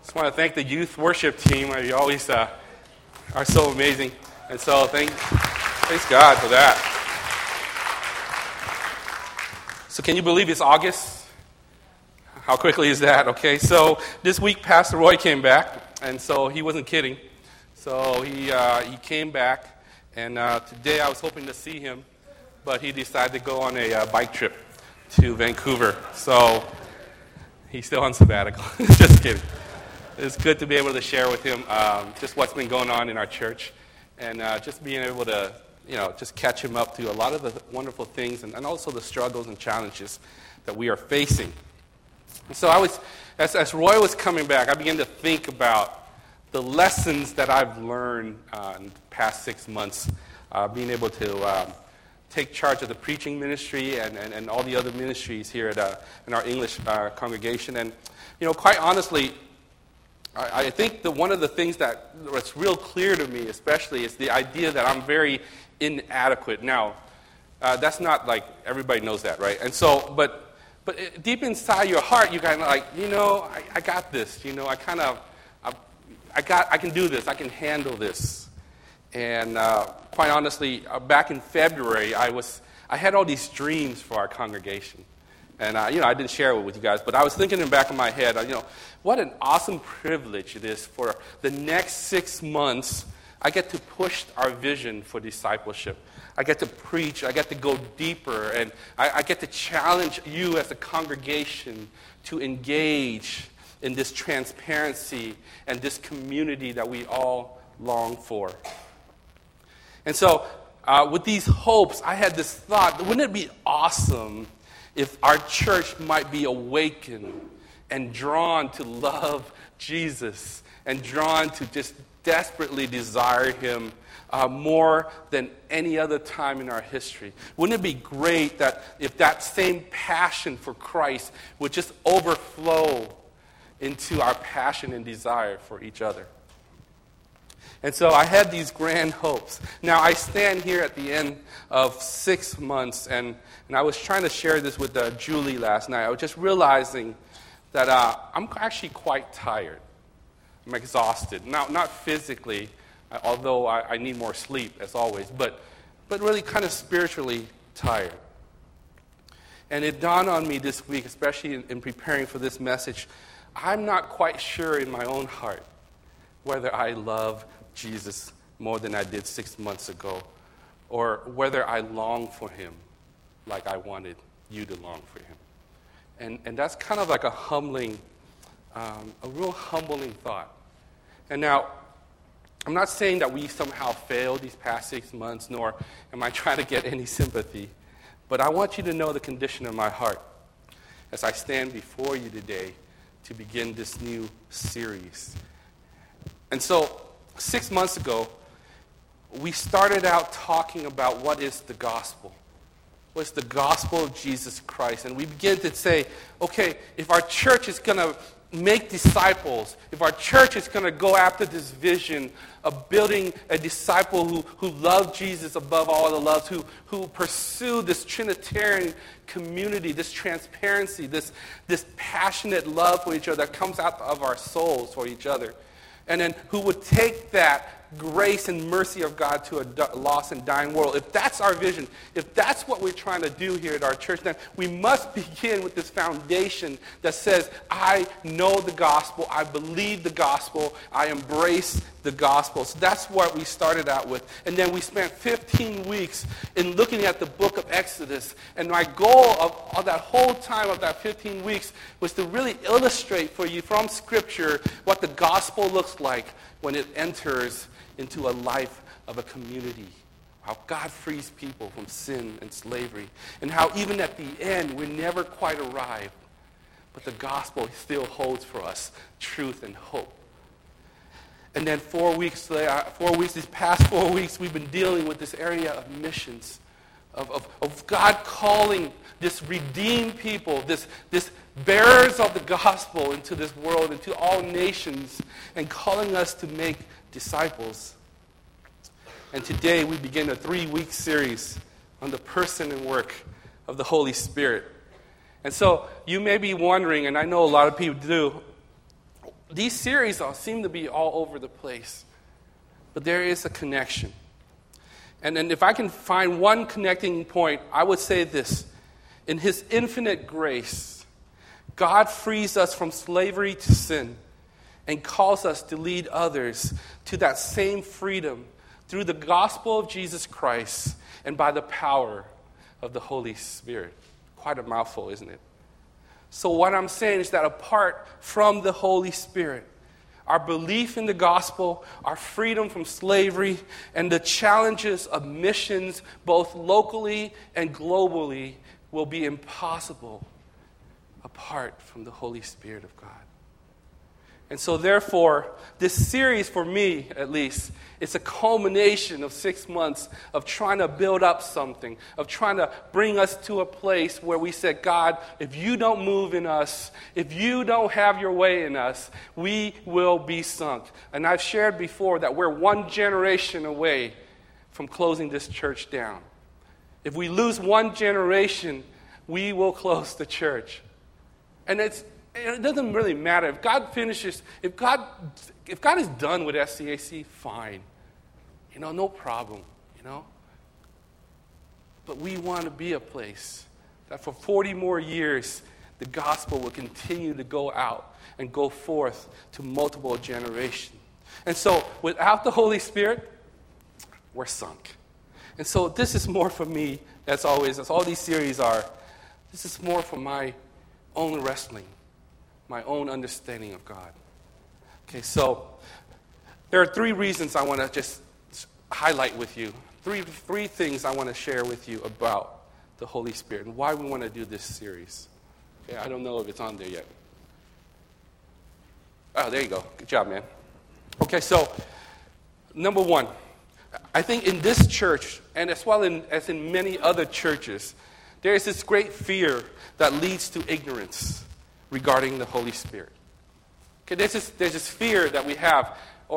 Just want to thank the youth worship team. You always are so amazing. And so thanks God for that. So can you believe it's August? How quickly is that? Okay, so this week Pastor Roy came back, and so he wasn't kidding. So he came back, and today I was hoping to see him, but he decided to go on a bike trip to Vancouver. So he's still on sabbatical. Just kidding. It's good to be able to share with him just what's been going on in our church, and just being able to, just catch him up to a lot of the wonderful things and also the struggles and challenges that we are facing. And so as Roy was coming back, I began to think about the lessons that I've learned in the past 6 months, being able to take charge of the preaching ministry and all the other ministries here in our English congregation. And, quite honestly, I think that one of the things that's real clear to me especially is the idea that I'm very inadequate. Now, that's not like everybody knows that, right? And so, but deep inside your heart, you're kind of like, I got this. I can do this. I can handle this. And quite honestly, back in February, I had all these dreams for our congregation. And, I didn't share it with you guys, but I was thinking in the back of my head, what an awesome privilege it is for the next 6 months. I get to push our vision for discipleship. I get to preach. I get to go deeper. And I get to challenge you as a congregation to engage in this transparency and this community that we all long for. And so with these hopes, I had this thought, wouldn't it be awesome if our church might be awakened and drawn to love Jesus and drawn to just desperately desire Him more than any other time in our history? Wouldn't it be great that if that same passion for Christ would just overflow into our passion and desire for each other? And so I had these grand hopes. Now, I stand here at the end of 6 months, and I was trying to share this with Julie last night. I was just realizing that I'm actually quite tired. I'm exhausted. Now, not physically, although I need more sleep, as always, but really kind of spiritually tired. And it dawned on me this week, especially in preparing for this message, I'm not quite sure in my own heart whether I love Jesus more than I did 6 months ago, or whether I long for Him like I wanted you to long for Him. And that's kind of like a real humbling thought. And now, I'm not saying that we somehow failed these past 6 months, nor am I trying to get any sympathy, but I want you to know the condition of my heart as I stand before you today to begin this new series. And so, 6 months ago, we started out talking about what is the gospel. What's the gospel of Jesus Christ? And we began to say, okay, if our church is going to make disciples, if our church is going to go after this vision of building a disciple who love Jesus above all the loves, who pursue this Trinitarian community, this transparency, this passionate love for each other that comes out of our souls for each other, and then who would take that grace and mercy of God to a lost and dying world. If that's our vision, if that's what we're trying to do here at our church, then we must begin with this foundation that says, I know the gospel, I believe the gospel, I embrace the gospel. So that's what we started out with. And then we spent 15 weeks in looking at the book of Exodus. And my goal of that whole time of that 15 weeks was to really illustrate for you from Scripture what the gospel looks like when it enters into a life of a community. How God frees people from sin and slavery. And how even at the end, we never quite arrived. But the gospel still holds for us truth and hope. And then 4 weeks later, these past 4 weeks, we've been dealing with this area of missions. Of God calling this redeemed people, this bearers of the gospel into this world, into all nations, and calling us to make disciples. And today we begin a 3-week series on the person and work of the Holy Spirit. And so you may be wondering, and I know a lot of people do, these series seem to be all over the place, but there is a connection. And if I can find one connecting point, I would say this. In his infinite grace, God frees us from slavery to sin and calls us to lead others to that same freedom through the gospel of Jesus Christ and by the power of the Holy Spirit. Quite a mouthful, isn't it? So what I'm saying is that apart from the Holy Spirit, our belief in the gospel, our freedom from slavery, and the challenges of missions, both locally and globally, will be impossible apart from the Holy Spirit of God. And so therefore, this series, for me at least, it's a culmination of 6 months of trying to build up something, of trying to bring us to a place where we said, God, if you don't move in us, if you don't have your way in us, we will be sunk. And I've shared before that we're one generation away from closing this church down. If we lose one generation, we will close the church. And it doesn't really matter. If God finishes, if God is done with SCAC, fine. No problem, But we want to be a place that for 40 more years, the gospel will continue to go out and go forth to multiple generations. And so, without the Holy Spirit, we're sunk. And so this is more for me, as always, as all these series are. This is more for my own wrestling, my own understanding of God. Okay, so there are 3 reasons I want to just highlight with you. Three things I want to share with you about the Holy Spirit and why we want to do this series. Okay, I don't know if it's on there yet. Oh, there you go. Good job, man. Okay, so number 1. I think in this church, and as well as in many other churches, there is this great fear that leads to ignorance regarding the Holy Spirit. Okay, there's this fear that we have,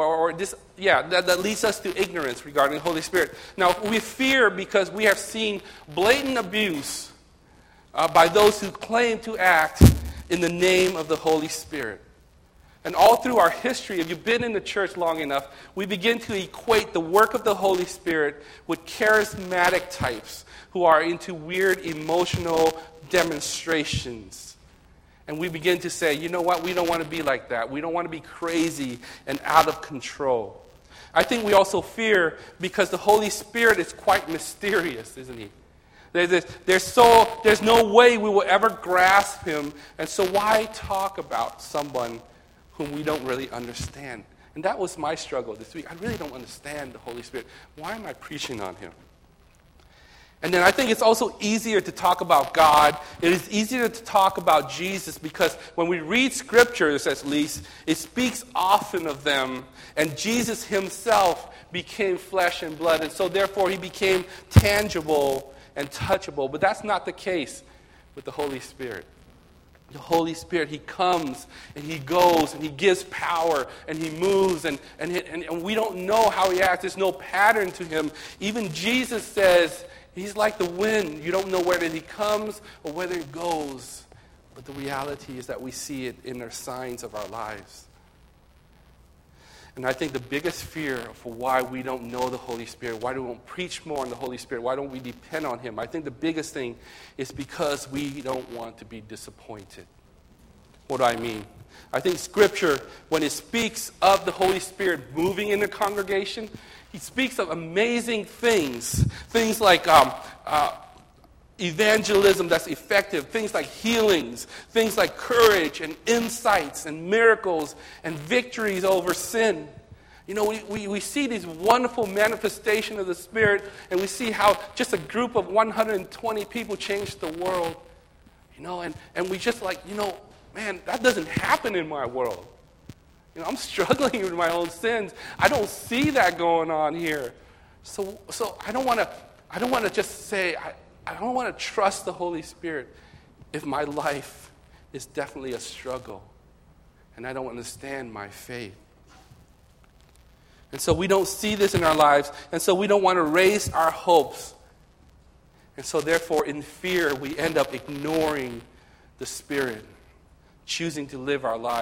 that leads us to ignorance regarding the Holy Spirit. Now, we fear because we have seen blatant abuse by those who claim to act in the name of the Holy Spirit. And all through our history, if you've been in the church long enough, we begin to equate the work of the Holy Spirit with charismatic types who are into weird emotional demonstrations. And we begin to say, you know what, we don't want to be like that. We don't want to be crazy and out of control. I think we also fear because the Holy Spirit is quite mysterious, isn't he? There's no way we will ever grasp him. And so why talk about someone whom we don't really understand? And that was my struggle this week. I really don't understand the Holy Spirit. Why am I preaching on him? And then I think it's also easier to talk about God. It is easier to talk about Jesus because when we read scriptures, at least, it speaks often of them. And Jesus himself became flesh and blood. And so therefore he became tangible and touchable. But that's not the case with the Holy Spirit. The Holy Spirit, he comes and he goes and he gives power and he moves and we don't know how he acts. There's no pattern to him. Even Jesus says he's like the wind. You don't know whether he comes or whether he goes. But the reality is that we see it in the signs of our lives. And I think the biggest fear for why we don't know the Holy Spirit, why we don't preach more on the Holy Spirit, why don't we depend on him, I think the biggest thing is because we don't want to be disappointed. What do I mean? I think Scripture, when it speaks of the Holy Spirit moving in the congregation, he speaks of amazing things. Things like evangelism that's effective, things like healings, things like courage and insights and miracles and victories over sin. We see these wonderful manifestations of the Spirit, and we see how just a group of 120 people changed the world. And we just man, that doesn't happen in my world. I'm struggling with my own sins. I don't see that going on here. So I don't want to just say I don't want to trust the Holy Spirit if my life is definitely a struggle and I don't understand my faith. And so we don't see this in our lives, and so we don't want to raise our hopes. And so therefore, in fear, we end up ignoring the Spirit, choosing to live our lives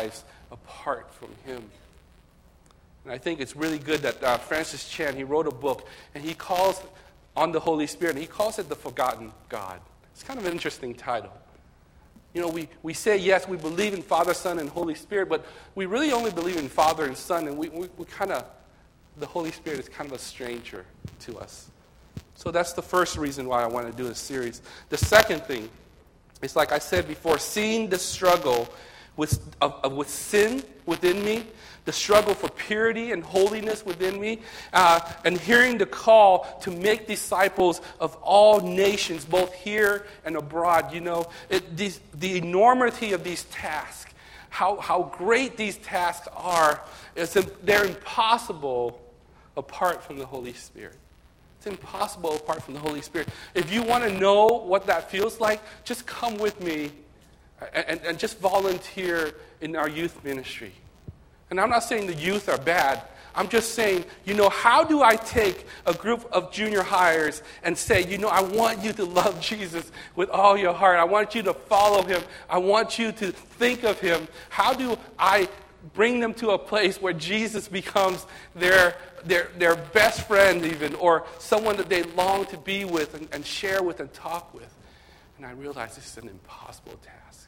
apart from him. And I think it's really good that Francis Chan, he wrote a book, and he calls on the Holy Spirit, and he calls it the Forgotten God. It's kind of an interesting title. You know, we say, yes, we believe in Father, Son, and Holy Spirit, but we really only believe in Father and Son, and we kind of, the Holy Spirit is kind of a stranger to us. So that's the first reason why I want to do this series. The second thing is, like I said before, seeing the struggle with sin within me, the struggle for purity and holiness within me, and hearing the call to make disciples of all nations, both here and abroad. You know, the enormity of these tasks, how great these tasks are, they're impossible apart from the Holy Spirit. It's impossible apart from the Holy Spirit. If you want to know what that feels like, just come with me and just volunteer in our youth ministry. And I'm not saying the youth are bad. I'm just saying, you know, how do I take a group of junior hires and say, you know, I want you to love Jesus with all your heart. I want you to follow him. I want you to think of him. How do I bring them to a place where Jesus becomes their best friend even, or someone that they long to be with and share with and talk with? And I realize this is an impossible task.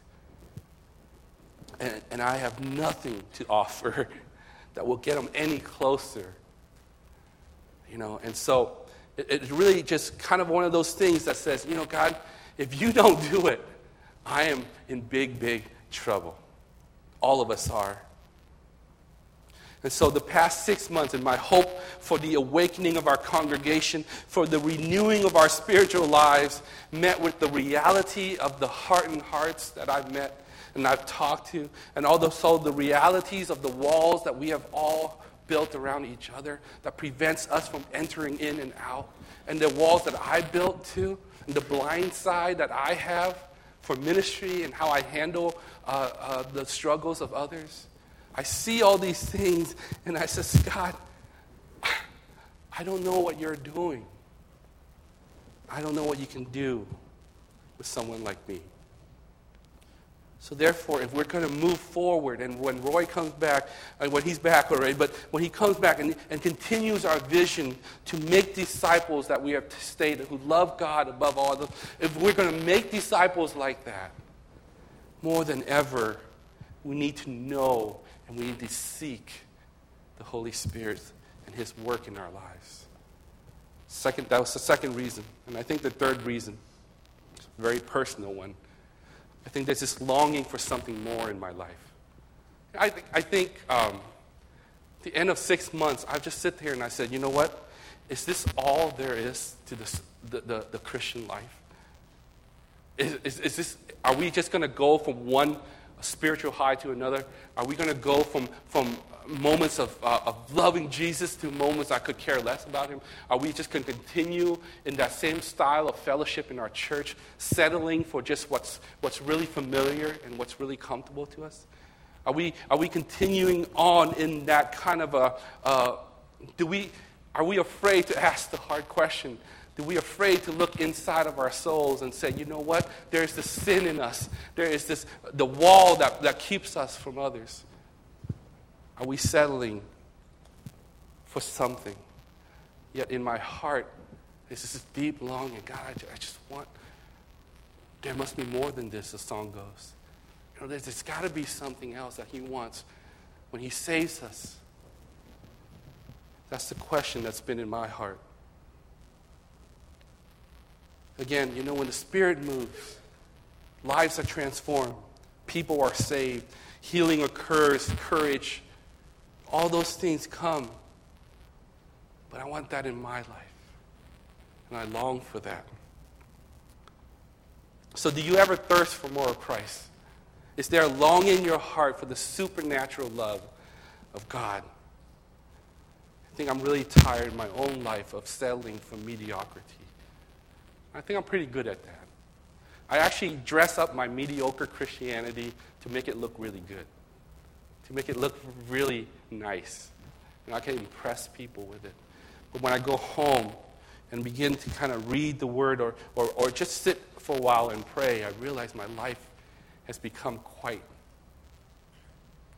And I have nothing to offer that will get them any closer. You know, and so it's really just kind of one of those things that says, you know, God, if you don't do it, I am in big, big trouble. All of us are. And so the past 6 months, and my hope for the awakening of our congregation, for the renewing of our spiritual lives, met with the reality of the hardened hearts that I've met and I've talked to, and also the realities of the walls that we have all built around each other that prevents us from entering in and out, and the walls that I built too, and the blind side that I have for ministry and how I handle the struggles of others. I see all these things, and I says, God, I don't know what you're doing. I don't know what you can do with someone like me. So therefore, if we're going to move forward, and when Roy comes back, and when he's back already, but when he comes back and continues our vision to make disciples that we have stated, who love God above all others, if we're going to make disciples like that, more than ever, we need to know and we need to seek the Holy Spirit and his work in our lives. That was the second reason. And I think the third reason, a very personal one, I think there's this longing for something more in my life. I think the end of 6 months, I just sit here and I said, you know what? Is this all there is to the Christian life? Is this? Are we just going to go from one spiritual high to another? Are we going to go from moments of loving Jesus to moments I could care less about him? Are we just going to continue in that same style of fellowship in our church, settling for just what's really familiar and what's really comfortable to us? Are we continuing on in that kind of are we afraid to ask the hard question? Are we afraid to look inside of our souls and say, you know what? There's this sin in us. There is the wall that keeps us from others. Are we settling for something? Yet in my heart, there's this deep longing. God, I just want, there must be more than this, the song goes. You know, there's got to be something else that he wants when he saves us. That's the question that's been in my heart. Again, you know, when the Spirit moves, lives are transformed, people are saved, healing occurs, courage, all those things come. But I want that in my life, and I long for that. So do you ever thirst for more of Christ? Is there a longing in your heart for the supernatural love of God? I think I'm really tired in my own life of settling for mediocrity. I think I'm pretty good at that. I actually dress up my mediocre Christianity to make it look really good, to make it look really nice. And I can impress people with it. But when I go home and begin to kind of read the Word or just sit for a while and pray, I realize my life has become quite.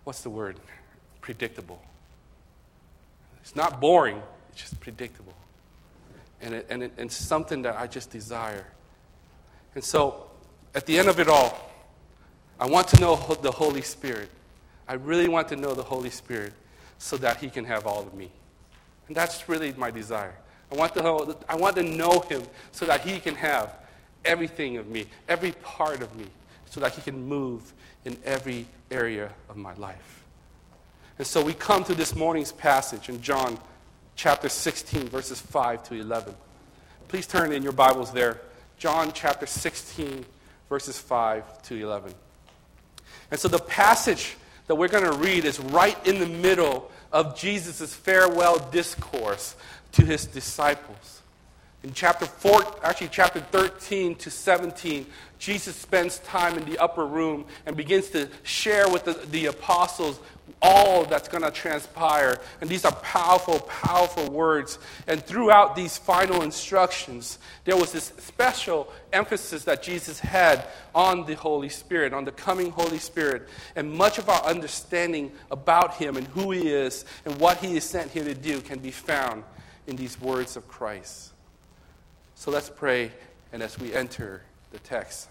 what's the word? Predictable. It's not boring, it's just predictable. And it's something that I just desire. And so, at the end of it all, I want to know the Holy Spirit. I really want to know the Holy Spirit so that He can have all of me. And that's really my desire. I want to know Him so that He can have everything of me, every part of me, so that He can move in every area of my life. And so we come to this morning's passage in John chapter 16, verses 5 to 11. Please turn in your Bibles there. John chapter 16, verses 5 to 11. And so the passage that we're going to read is right in the middle of Jesus' farewell discourse to His disciples. In chapter 13 to 17, Jesus spends time in the upper room and begins to share with the apostles all that's going to transpire. And these are powerful, powerful words. And throughout these final instructions, there was this special emphasis that Jesus had on the Holy Spirit, on the coming Holy Spirit. And much of our understanding about Him and who He is and what He is sent here to do can be found in these words of Christ. So let's pray, and as we enter the text.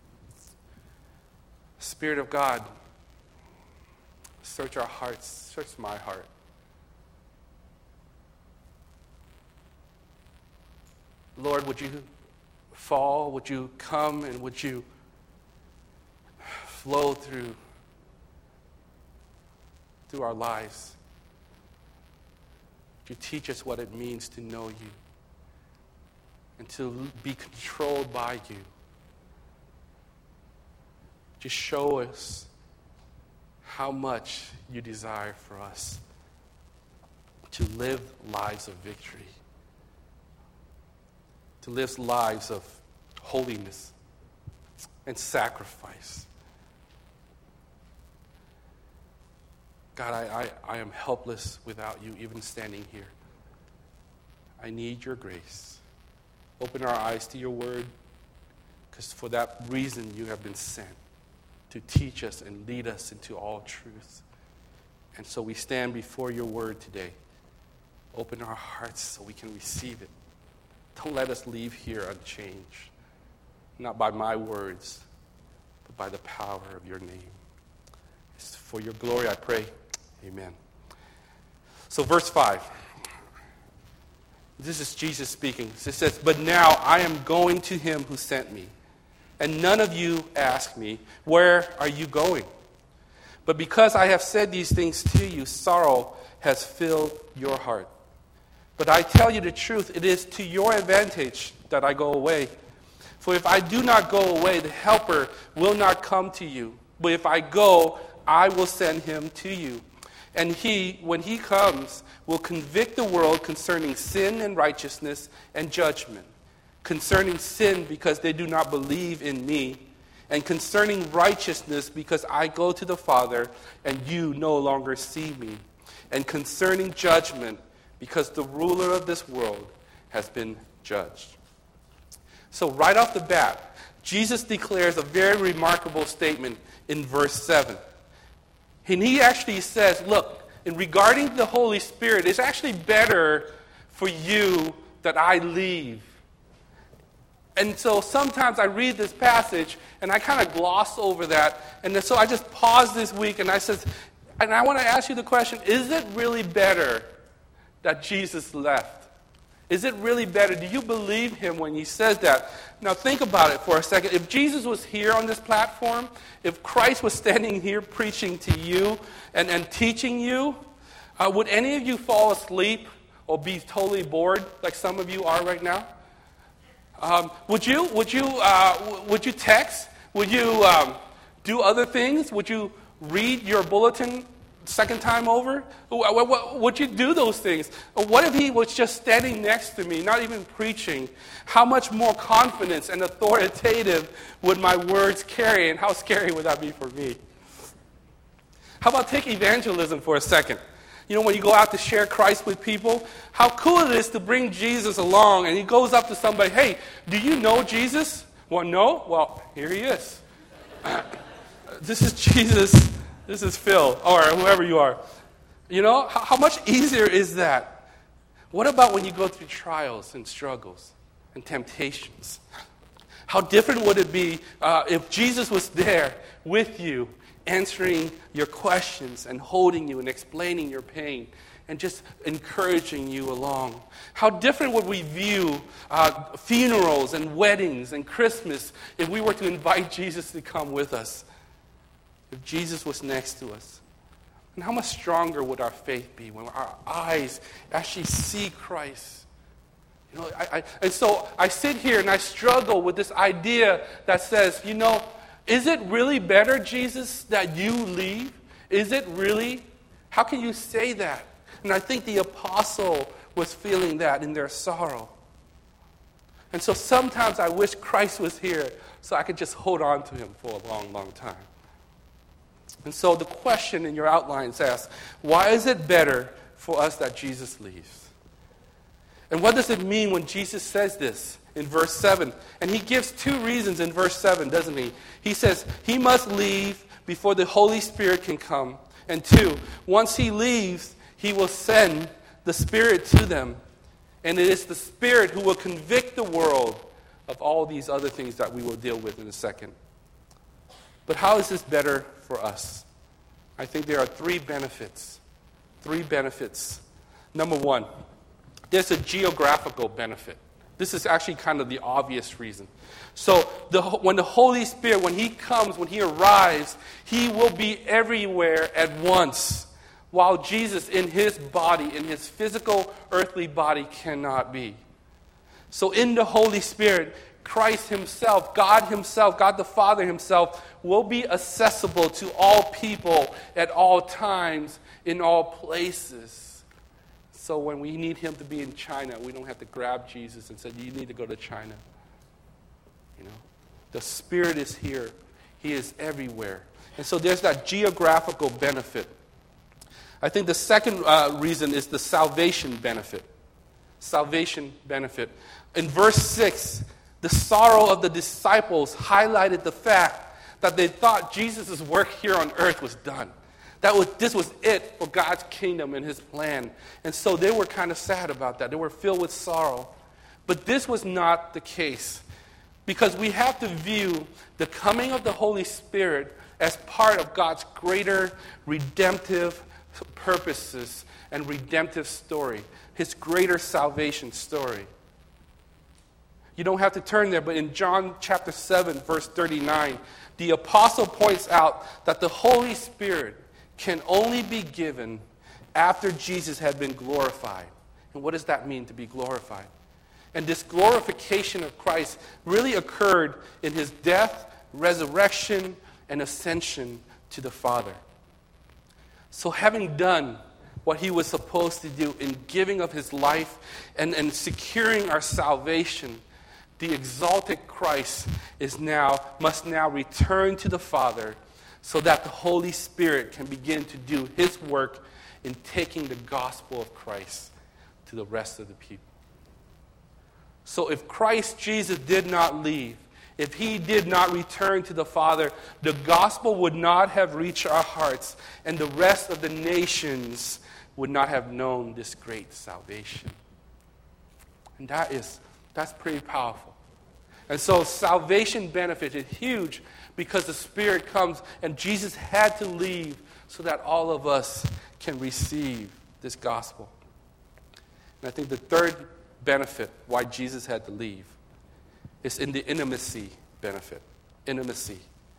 Spirit of God, search our hearts, search my heart. Lord, would you fall, would you come, and would you flow through our lives? Would you teach us what it means to know you and to be controlled by you? Just show us how much you desire for us to live lives of victory, to live lives of holiness and sacrifice. God, I am helpless without you even standing here. I need your grace. Open our eyes to your word, because for that reason you have been sent, to teach us and lead us into all truth. And so we stand before your word today. Open our hearts so we can receive it. Don't let us leave here unchanged, not by my words, but by the power of your name. It's for your glory I pray. Amen. So verse 5. This is Jesus speaking. It says, "But now I am going to him who sent me. And none of you ask me, 'Where are you going?' But because I have said these things to you, sorrow has filled your heart. But I tell you the truth, it is to your advantage that I go away. For if I do not go away, the Helper will not come to you. But if I go, I will send him to you. And he, when he comes, will convict the world concerning sin and righteousness and judgment. Concerning sin, because they do not believe in me. And concerning righteousness, because I go to the Father, and you no longer see me. And concerning judgment, because the ruler of this world has been judged." So right off the bat, Jesus declares a very remarkable statement in verse 7. And he actually says, look, in regarding the Holy Spirit, it's actually better for you that I leave. And so sometimes I read this passage and I kind of gloss over that. And so I just paused this week and I want to ask you the question, is it really better that Jesus left? Is it really better? Do you believe him when he says that? Now think about it for a second. If Jesus was here on this platform, if Christ was standing here preaching to you and teaching you, would any of you fall asleep or be totally bored like some of you are right now? Would you text? Would you do other things? Would you read your bulletin second time over? Would you do those things? What if he was just standing next to me, not even preaching? How much more confidence and authoritative would my words carry, and how scary would that be for me? How about take evangelism for a second? You know, when you go out to share Christ with people, how cool it is to bring Jesus along, and he goes up to somebody, "Hey, do you know Jesus?" "Well, no." "Well, here he is." This is Jesus This is Phil, or whoever you are. You know, how much easier is that? What about when you go through trials and struggles and temptations? How different would it be if Jesus was there with you, answering your questions and holding you and explaining your pain and just encouraging you along? How different would we view funerals and weddings and Christmas if we were to invite Jesus to come with us? If Jesus was next to us? And how much stronger would our faith be when our eyes actually see Christ? You know, and so I sit here and I struggle with this idea that says, you know, is it really better, Jesus, that you leave? Is it really? How can you say that? And I think the apostle was feeling that in their sorrow. And so sometimes I wish Christ was here so I could just hold on to him for a long, long time. And so the question in your outlines asks, why is it better for us that Jesus leaves? And what does it mean when Jesus says this in verse 7? And he gives two reasons in verse 7, doesn't he? He says he must leave before the Holy Spirit can come. And two, once he leaves, he will send the Spirit to them. And it is the Spirit who will convict the world of all these other things that we will deal with in a second. But how is this better for us? I think there are three benefits. Three benefits. Number one, there's a geographical benefit. This is actually kind of the obvious reason. So when the Holy Spirit, when he comes, when he arrives, he will be everywhere at once, while Jesus in his body, in his physical earthly body, cannot be. So in the Holy Spirit, Christ himself, God the Father himself, will be accessible to all people at all times, in all places. So when we need him to be in China, we don't have to grab Jesus and say, you need to go to China. You know, the Spirit is here. He is everywhere. And so there's that geographical benefit. I think the second reason is the salvation benefit. Salvation benefit. In verse 6, the sorrow of the disciples highlighted the fact that they thought Jesus' work here on earth was done. This was it for God's kingdom and his plan. And so they were kind of sad about that. They were filled with sorrow. But this was not the case, because we have to view the coming of the Holy Spirit as part of God's greater redemptive purposes and redemptive story, his greater salvation story. You don't have to turn there, but in John chapter 7, verse 39, the apostle points out that the Holy Spirit can only be given after Jesus had been glorified. And what does that mean, to be glorified? And this glorification of Christ really occurred in his death, resurrection, and ascension to the Father. So having done what he was supposed to do in giving of his life and securing our salvation, the exalted Christ must now return to the Father so that the Holy Spirit can begin to do his work in taking the gospel of Christ to the rest of the people. So if Christ Jesus did not leave, if he did not return to the Father, the gospel would not have reached our hearts, and the rest of the nations would not have known this great salvation. And that's pretty powerful. And so salvation benefit is huge because the Spirit comes, and Jesus had to leave so that all of us can receive this gospel. And I think the third benefit why Jesus had to leave is in the intimacy benefit. Intimacy.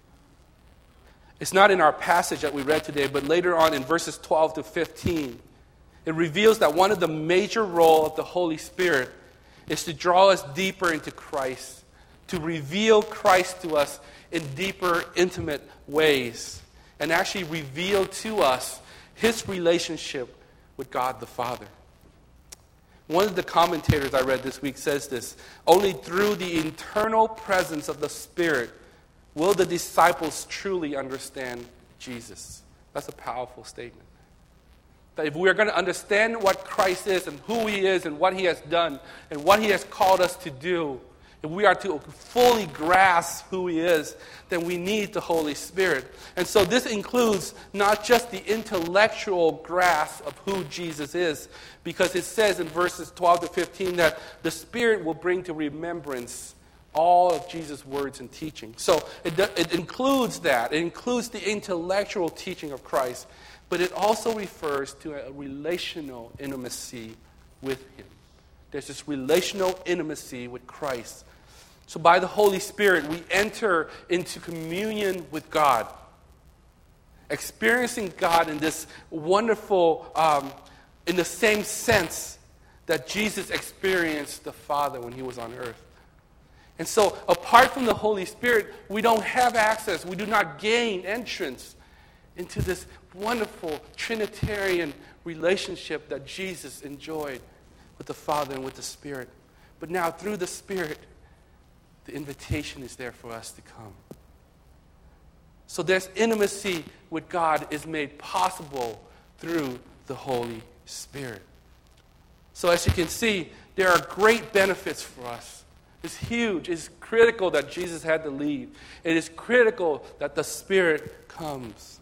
It's not in our passage that we read today, but later on in verses 12 to 15, it reveals that one of the major roles of the Holy Spirit is to draw us deeper into Christ, to reveal Christ to us in deeper, intimate ways, and actually reveal to us his relationship with God the Father. One of the commentators I read this week says this: only through the internal presence of the Spirit will the disciples truly understand Jesus. That's a powerful statement. That if we are going to understand what Christ is and who he is and what he has done and what he has called us to do, if we are to fully grasp who he is, then we need the Holy Spirit. And so this includes not just the intellectual grasp of who Jesus is, because it says in verses 12 to 15 that the Spirit will bring to remembrance all of Jesus' words and teaching. So it includes that. It includes the intellectual teaching of Christ, but it also refers to a relational intimacy with him. There's this relational intimacy with Christ. So by the Holy Spirit, we enter into communion with God, experiencing God in this wonderful, in the same sense that Jesus experienced the Father when he was on earth. And so apart from the Holy Spirit, we don't have access, we do not gain entrance into this wonderful Trinitarian relationship that Jesus enjoyed with the Father and with the Spirit. But now through the Spirit, the invitation is there for us to come. So there's intimacy with God is made possible through the Holy Spirit. So as you can see, there are great benefits for us. It's huge. It's critical that Jesus had to leave. It is critical that the Spirit comes.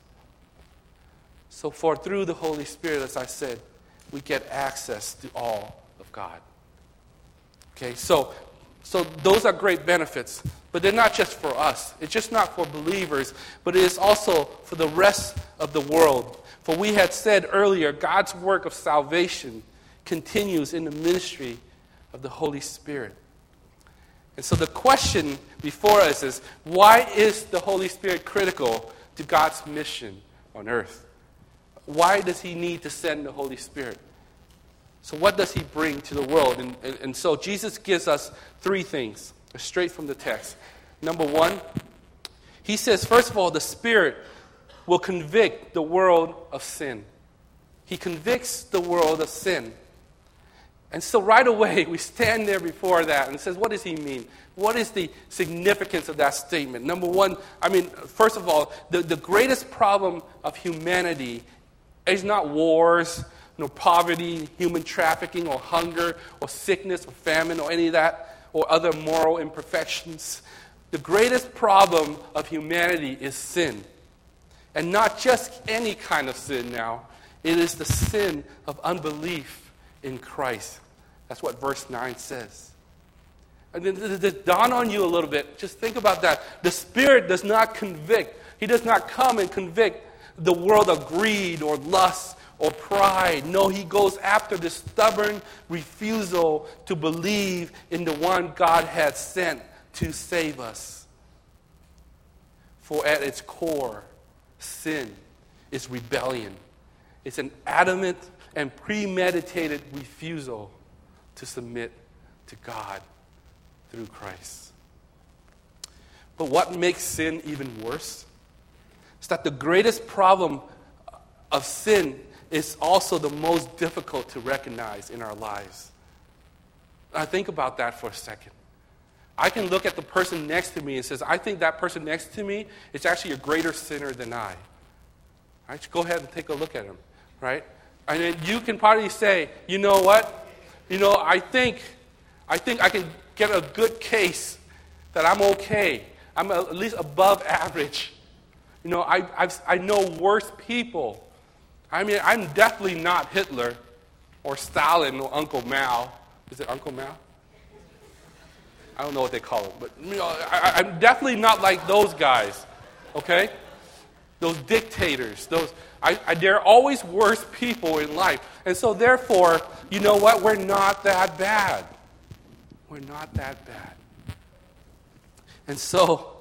So through the Holy Spirit, as I said, we get access to all of God. Okay, so those are great benefits, but they're not just for us. It's just not for believers, but it is also for the rest of the world. For we had said earlier, God's work of salvation continues in the ministry of the Holy Spirit. And so the question before us is, why is the Holy Spirit critical to God's mission on earth? Why does he need to send the Holy Spirit? So what does he bring to the world? And so Jesus gives us three things, straight from the text. Number one, he says, first of all, the Spirit will convict the world of sin. He convicts the world of sin. And so right away, we stand there before that and says, what does he mean? What is the significance of that statement? Number one, first of all, the greatest problem of humanity is not wars, no poverty, human trafficking, or hunger, or sickness, or famine, or any of that, or other moral imperfections. The greatest problem of humanity is sin. And not just any kind of sin now. It is the sin of unbelief in Christ. That's what verse 9 says. And then to dawn on you a little bit, just think about that. The Spirit does not convict. He does not come and convict the world of greed or lust or pride. No, he goes after the stubborn refusal to believe in the one God had sent to save us. For at its core, sin is rebellion. It's an adamant and premeditated refusal to submit to God through Christ. But what makes sin even worse is that the greatest problem of sin is also the most difficult to recognize in our lives. Now think about that for a second. I can look at the person next to me and says, I think that person next to me is actually a greater sinner than I. Right? Go ahead and take a look at him. Right? And then you can probably say, you know what? I think I can get a good case that I'm okay. I'm at least above average. I know worse people. I'm definitely not Hitler or Stalin or Uncle Mao. Is it Uncle Mao? I don't know what they call him, but I'm definitely not like those guys. Okay? Those dictators. There are always worse people in life. And so therefore, you know what? We're not that bad. We're not that bad. And so,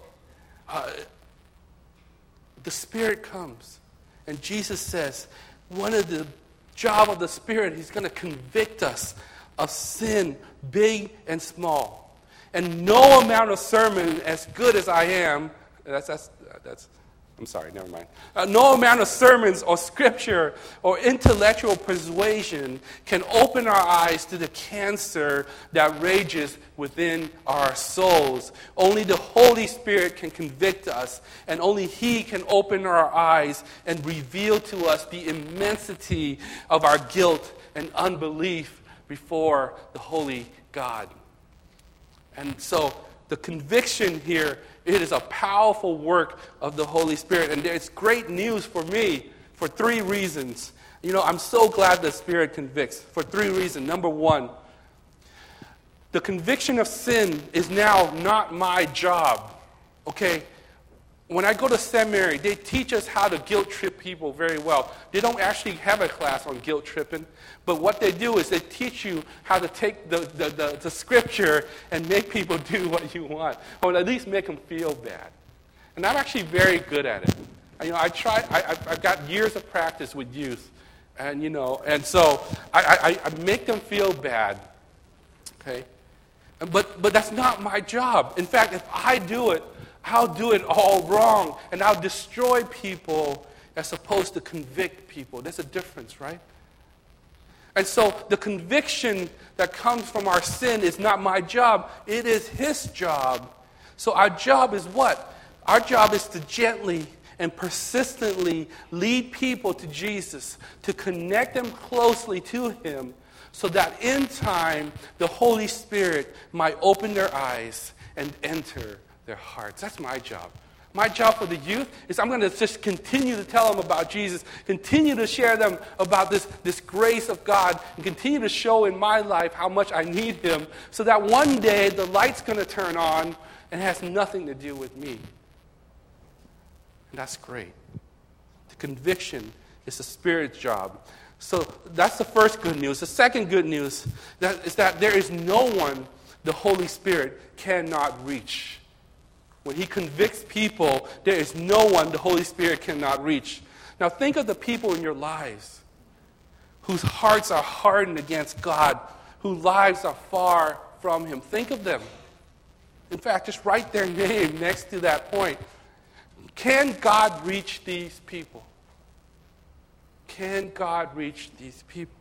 the Spirit comes. And Jesus says, one of the job of the Spirit, he's going to convict us of sin, big and small. And no amount of sermon, as good as I am, I'm sorry, never mind. No amount of sermons or scripture or intellectual persuasion can open our eyes to the cancer that rages within our souls. Only the Holy Spirit can convict us, and only He can open our eyes and reveal to us the immensity of our guilt and unbelief before the Holy God. And so the conviction here, it is a powerful work of the Holy Spirit. And it's great news for me for 3 reasons. I'm so glad the Spirit convicts for 3 reasons. Number 1, the conviction of sin is now not my job. Okay? When I go to seminary, they teach us how to guilt trip people very well. They don't actually have a class on guilt tripping, but what they do is they teach you how to take the scripture and make people do what you want, or at least make them feel bad. And I'm actually very good at it. I've got years of practice with youth, and so I make them feel bad. Okay, but that's not my job. In fact, if I do it, I'll do it all wrong, and I'll destroy people as opposed to convict people. There's a difference, right? And so the conviction that comes from our sin is not my job. It is His job. So our job is what? Our job is to gently and persistently lead people to Jesus, to connect them closely to Him, so that in time the Holy Spirit might open their eyes and enter their hearts. That's my job. My job for the youth is I'm going to just continue to tell them about Jesus, continue to share them about this grace of God, and continue to show in my life how much I need Him, so that one day the light's going to turn on and it has nothing to do with me. And that's great. The conviction is the Spirit's job. So that's the first good news. The second good news is that there is no one the Holy Spirit cannot reach. When He convicts people, there is no one the Holy Spirit cannot reach. Now think of the people in your lives whose hearts are hardened against God, whose lives are far from Him. Think of them. In fact, just write their name next to that point. Can God reach these people? Can God reach these people?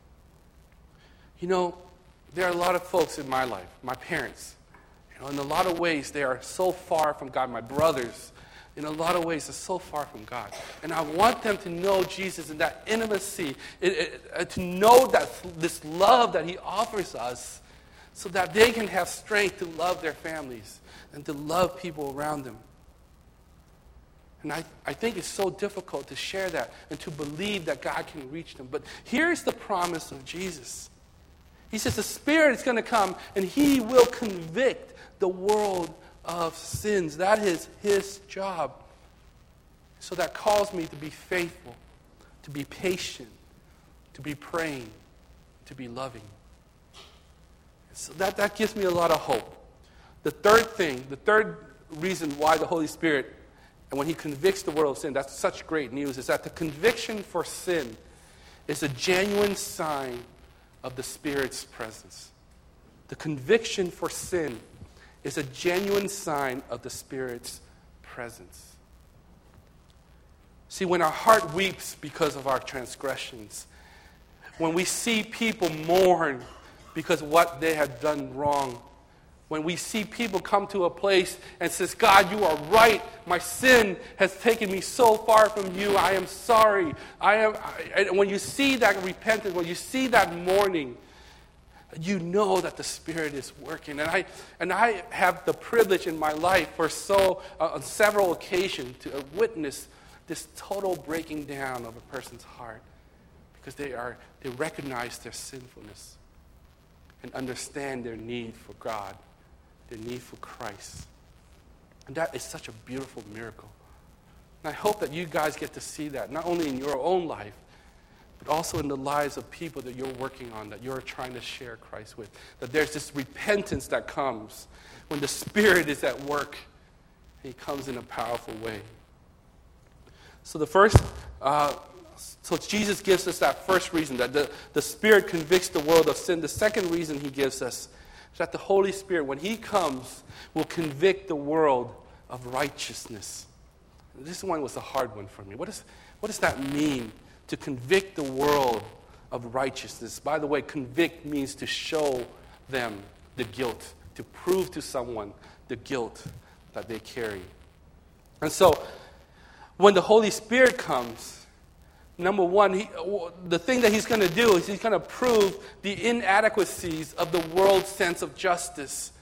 There are a lot of folks in my life, my parents. In a lot of ways, they are so far from God. My brothers, in a lot of ways, are so far from God. And I want them to know Jesus and that intimacy, to know that this love that He offers us, so that they can have strength to love their families and to love people around them. And I think it's so difficult to share that and to believe that God can reach them. But here's the promise of Jesus. He says the Spirit is going to come and He will convict the world of sins. That is His job. So that calls me to be faithful, to be patient, to be praying, to be loving. So that gives me a lot of hope. The third reason why the Holy Spirit, and when He convicts the world of sin, that's such great news, is that the conviction for sin is a genuine sign of the Spirit's presence. The conviction for sin is a genuine sign of the Spirit's presence. See, when our heart weeps because of our transgressions, when we see people mourn because of what they have done wrong, when we see people come to a place and says, God, you are right. My sin has taken me so far from you. I am sorry. And when you see that repentance, when you see that mourning, you know that the Spirit is working. And I have the privilege in my life on several occasions to witness this total breaking down of a person's heart, because they recognize their sinfulness and understand their need for God, their need for Christ. And that is such a beautiful miracle. And I hope that you guys get to see that, not only in your own life, but also in the lives of people that you're working on, that you're trying to share Christ with. That there's this repentance that comes when the Spirit is at work. He comes in a powerful way. So so Jesus gives us that first reason, that the Spirit convicts the world of sin. The second reason He gives us is that the Holy Spirit, when He comes, will convict the world of righteousness. This one was a hard one for me. What does that mean, to convict the world of righteousness? By the way, convict means to show them the guilt, to prove to someone the guilt that they carry. And so, when the Holy Spirit comes, number one, the thing that He's going to do is He's going to prove the inadequacies of the world's sense of justice.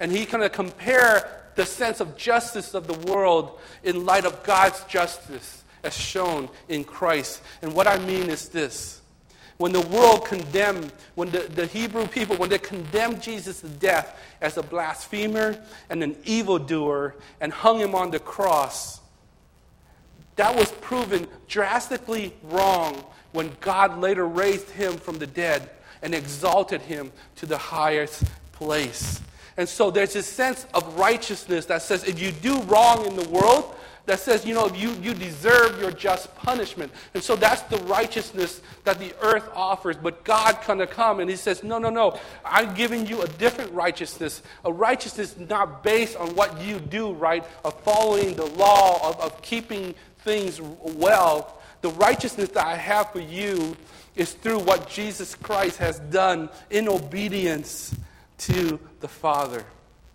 And he's going to compare the sense of justice of the world in light of God's justice as shown in Christ. And what I mean is this. When the world condemned, when the Hebrew people, when they condemned Jesus to death as a blasphemer and an evildoer and hung him on the cross, that was proven drastically wrong when God later raised him from the dead and exalted him to the highest place. And so there's this sense of righteousness that says if you do wrong in the world, that says, you deserve your just punishment. And so that's the righteousness that the earth offers. But God kind of come and he says, no, I'm giving you a different righteousness. A righteousness not based on what you do, right? Of following the law, of keeping things well. The righteousness that I have for you is through what Jesus Christ has done in obedience to the Father.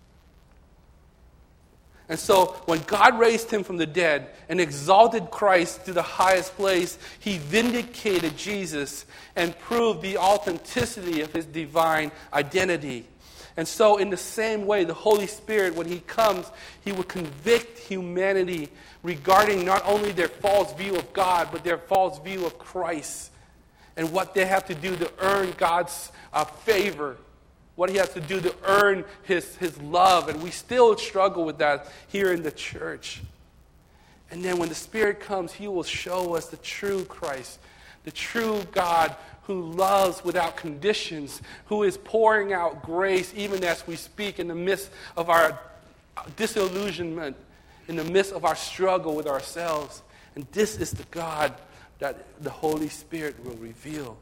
And so when God raised him from the dead and exalted Christ to the highest place, he vindicated Jesus and proved the authenticity of his divine identity. And so in the same way, the Holy Spirit, when he comes, he will convict humanity regarding not only their false view of God, but their false view of Christ and what they have to do to earn God's favor. What he has to do to earn his love. And we still struggle with that here in the church. And then when the Spirit comes, he will show us the true Christ, the true God who loves without conditions, who is pouring out grace even as we speak in the midst of our disillusionment, in the midst of our struggle with ourselves. And this is the God that the Holy Spirit will reveal.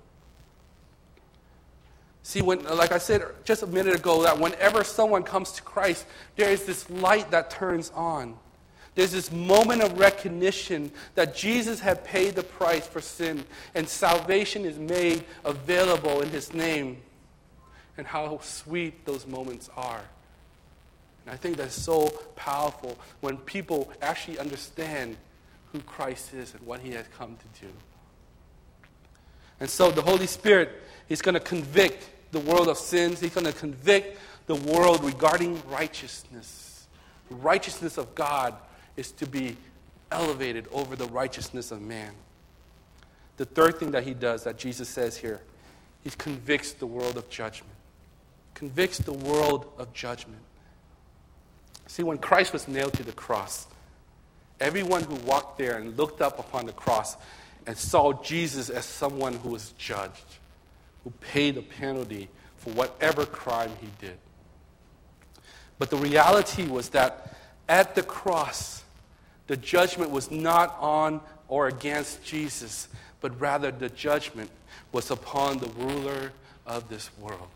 See, like I said just a minute ago, that whenever someone comes to Christ, there is this light that turns on. There's this moment of recognition that Jesus had paid the price for sin, and salvation is made available in his name. And how sweet those moments are. And I think that's so powerful when people actually understand who Christ is and what he has come to do. And so the Holy Spirit is going to convict the world of sins. He's going to convict the world regarding righteousness. The righteousness of God is to be elevated over the righteousness of man. The third thing that he does, that Jesus says here, he convicts the world of judgment. Convicts the world of judgment. See, when Christ was nailed to the cross, everyone who walked there and looked up upon the cross and saw Jesus as someone who was judged, who paid the penalty for whatever crime he did. But the reality was that at the cross, the judgment was not on or against Jesus, but rather the judgment was upon the ruler of this world.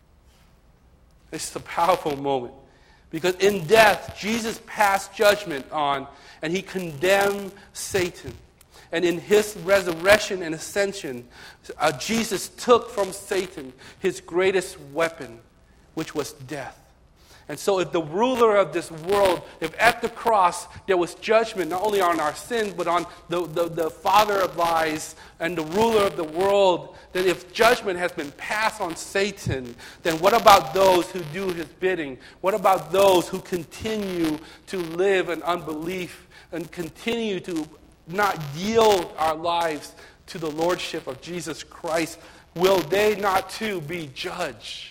It's a powerful moment, because in death, Jesus passed judgment on, and he condemned Satan. And in his resurrection and ascension, Jesus took from Satan his greatest weapon, which was death. And so if the ruler of this world, if at the cross there was judgment not only on our sins, but on the father of lies and the ruler of the world, then if judgment has been passed on Satan, then what about those who do his bidding? What about those who continue to live in unbelief and continue to not yield our lives to the lordship of Jesus Christ? Will they not too be judged?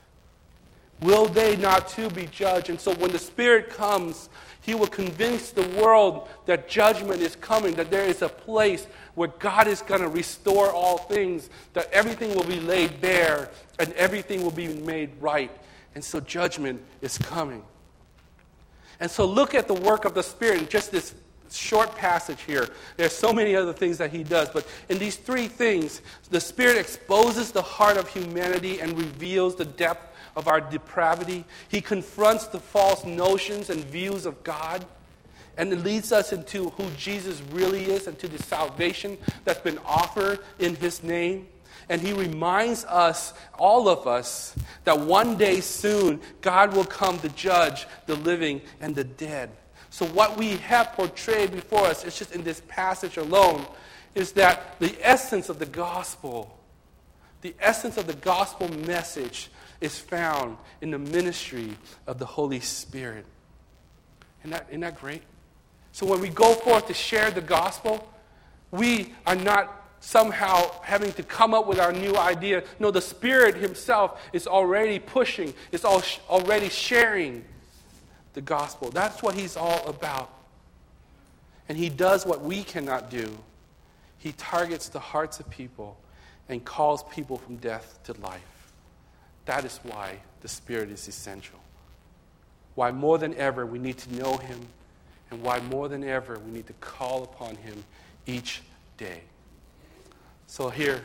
Will they not too be judged? And so when the Spirit comes, he will convince the world that judgment is coming, that there is a place where God is going to restore all things, that everything will be laid bare and everything will be made right. And so judgment is coming. And so look at the work of the Spirit in just this short passage here. There's so many other things that he does, but in these three things, the Spirit exposes the heart of humanity and reveals the depth of our depravity. He confronts the false notions and views of God, and it leads us into who Jesus really is and to the salvation that's been offered in his name. And he reminds us, all of us, that one day soon God will come to judge the living and the dead. So what we have portrayed before us, it's just in this passage alone, is that the essence of the gospel The essence of the gospel message is found in the ministry of the Holy Spirit. Isn't that great? So when we go forth to share the gospel, we are not somehow having to come up with our new idea. No, the Spirit himself is already pushing, is already sharing the gospel. That's what he's all about. And he does what we cannot do. He targets the hearts of people and calls people from death to life. That is why the Spirit is essential. Why more than ever we need to know him, and why more than ever we need to call upon him each day. So here,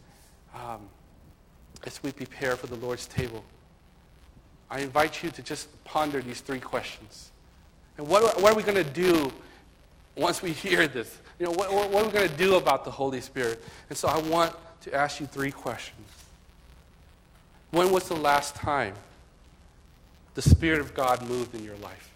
as we prepare for the Lord's table, I invite you to just ponder these 3 questions. And what are we going to do once we hear this? What are we going to do about the Holy Spirit? And so I want to ask you 3 questions. When was the last time the Spirit of God moved in your life?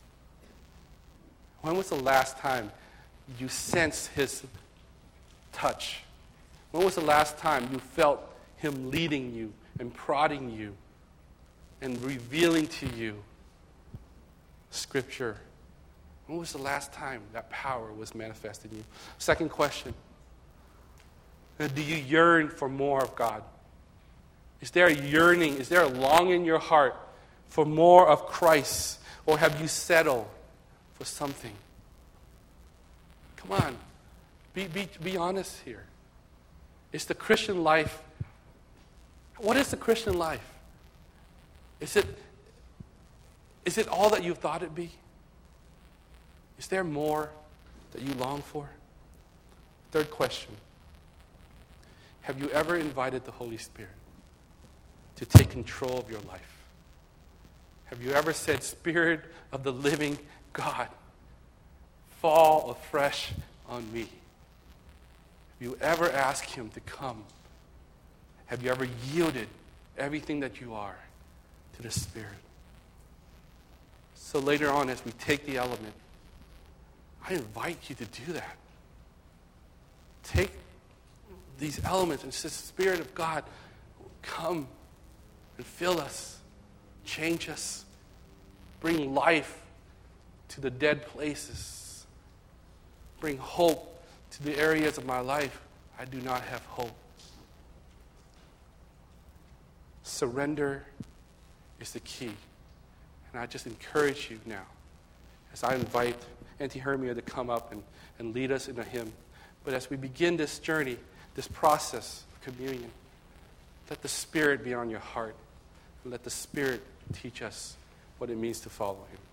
When was the last time you sensed his touch? When was the last time you felt him leading you and prodding you and revealing to you Scripture? When was the last time that power was manifested in you? Second question, do you yearn for more of God? Is there a yearning, is there a longing in your heart for more of Christ? Or have you settled for something? Come on, be honest here. Is the Christian life, what is the Christian life? Is it all that you thought it'd be? Is there more that you long for? Third question, have you ever invited the Holy Spirit to take control of your life? Have you ever said, Spirit of the living God, fall afresh on me? Have you ever asked him to come? Have you ever yielded everything that you are to the Spirit? So later on, as we take the element, I invite you to do that. Take these elements and say, Spirit of God, come and fill us, change us, bring life to the dead places, bring hope to the areas of my life I do not have hope. Surrender is the key. And I just encourage you now, as I invite Auntie Hermia to come up and lead us in a hymn. But as we begin this journey, this process of communion, let the Spirit be on your heart. And let the Spirit teach us what it means to follow him.